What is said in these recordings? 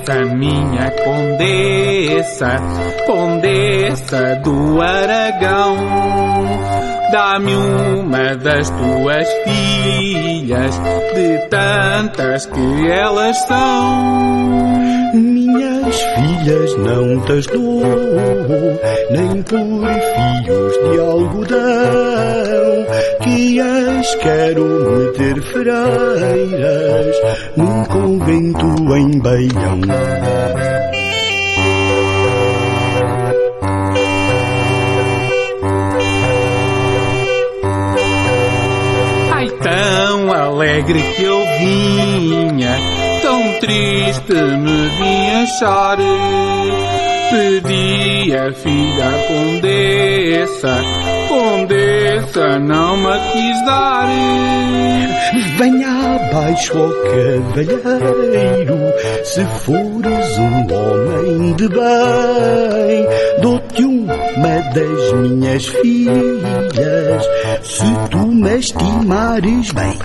Condessa, minha condessa, condessa do Aragão, dá-me uma das tuas filhas, de tantas que elas são. Minhas filhas não tas dou, nem por fios de algodão, que as quero meter freiras num convento em Baião. Ai, tão alegre que eu vinha, tão triste me vim achar. Pedi a filha à condessa, condessa não me quis dar. Venha abaixo, ó cavalheiro, se fores um homem de bem, dou-te uma das minhas filhas, se tu me estimares bem.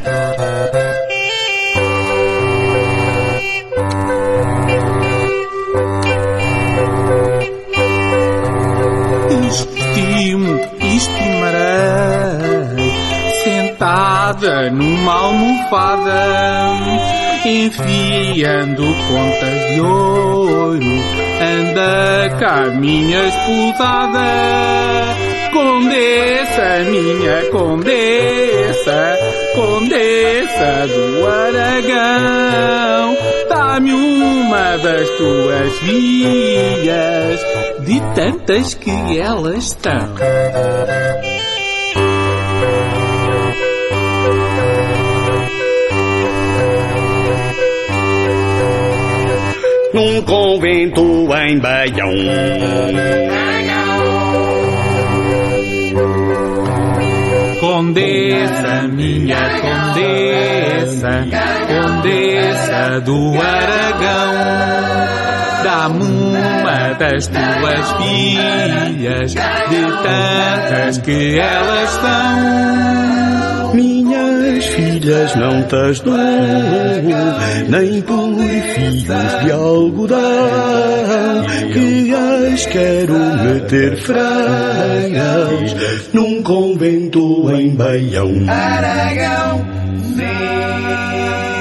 Estimarei, sentada numa almofada, enfiando contas de ouro, anda cá minha esposada. Condessa, minha condessa, condessa do Aragão, dá-me uma das tuas filhas, de tantas que elas estão. Num convento em Baião. Condessa, minha condessa, condessa do Aragão, dá-me uma das tuas filhas, de tantas que elas são. Minhas filhas não tas dou, nem por fios de algodão, que as quero meter freiras num convento em Baião. Aragão, sim.